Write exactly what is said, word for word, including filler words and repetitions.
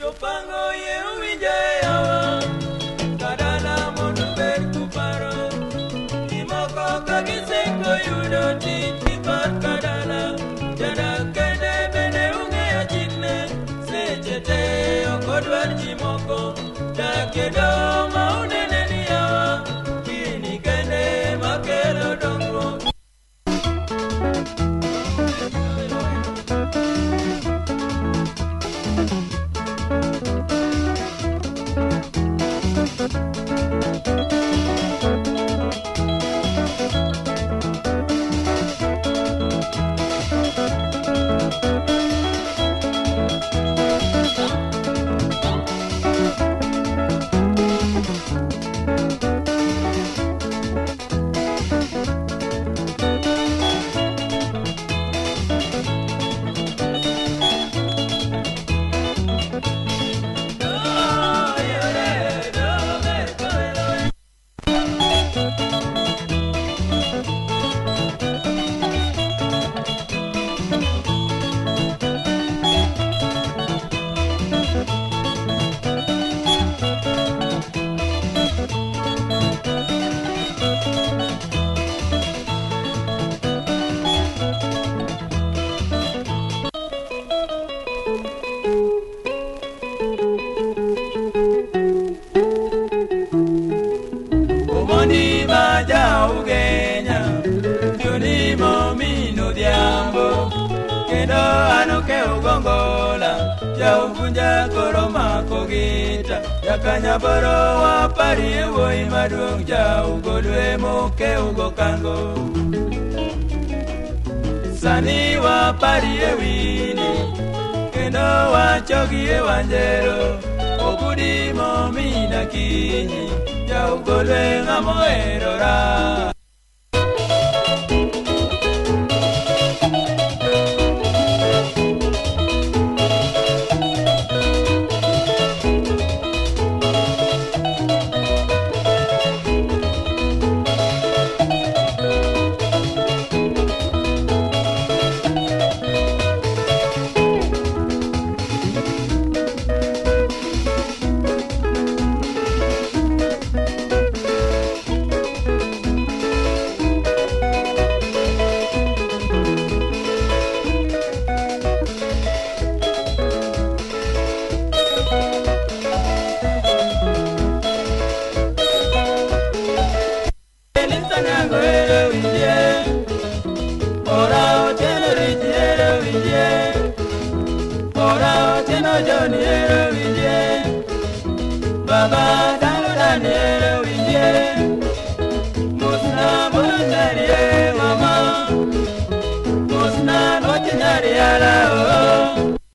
Opango ye uwinje yawa kadala mondo ber kuparo imoko kagisengo yudo titi par kadala jada kende bende ung'eyo chikne seche te okodwar jimoko dakedo ma unene ni yawa kini kende makelo dongruok. Omoni maja ugenya Juni momino diambo Kendo anoke ugongola Ja ugunja koro mako gita Ja kanyaboro wapari ewo imadung Ja ugolwe moke ugo kango Sani wapari ewini Kendo wachogi ewanjero Obudi momina kinyi Ya ugolwe ngamo erora Baba dalo daniel winje Musna monari mama Musna noche nyari ala